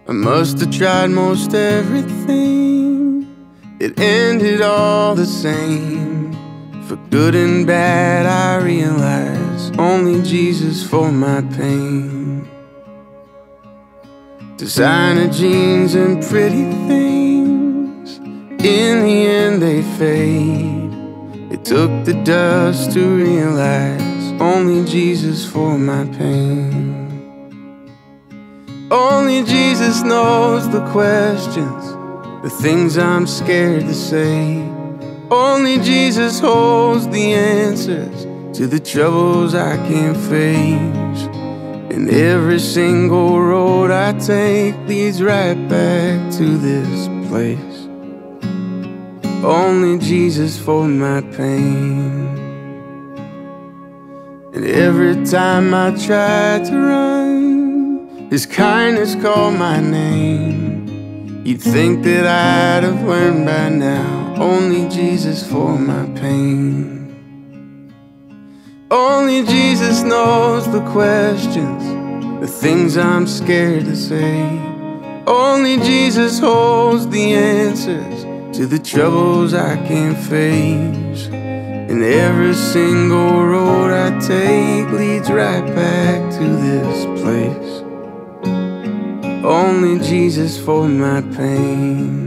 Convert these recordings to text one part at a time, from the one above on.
I must have tried most everything. It ended all the same. For good and bad I realize only Jesus for my pain. Designer jeans and pretty things, in the end they fade. It took the dust to realize only Jesus for my pain. Only Jesus knows the questions, the things I'm scared to say. Only Jesus holds the answers to the troubles I can't face. And every single road I take leads right back to this place. Only Jesus for my pain. And every time I try to run, His kindness called my name. You'd think that I'd have learned by now, only Jesus for my pain. Only Jesus knows the questions, the things I'm scared to say. Only Jesus holds the answers to the troubles I can't face. And every single road I take leads right back to this place. Only Jesus for my pain.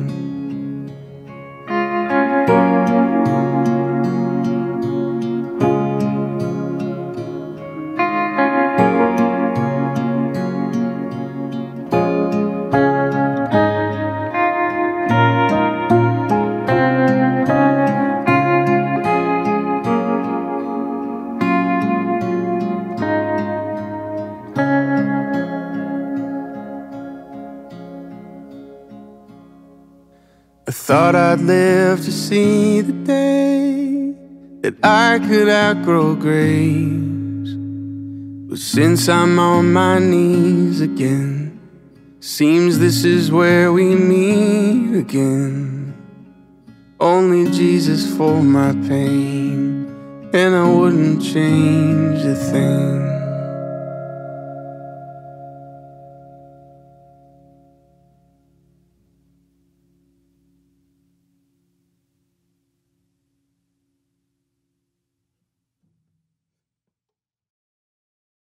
I thought I'd live to see the day that I could outgrow grace. But since I'm on my knees again, seems this is where we meet again. Only Jesus for my pain, and I wouldn't change a thing.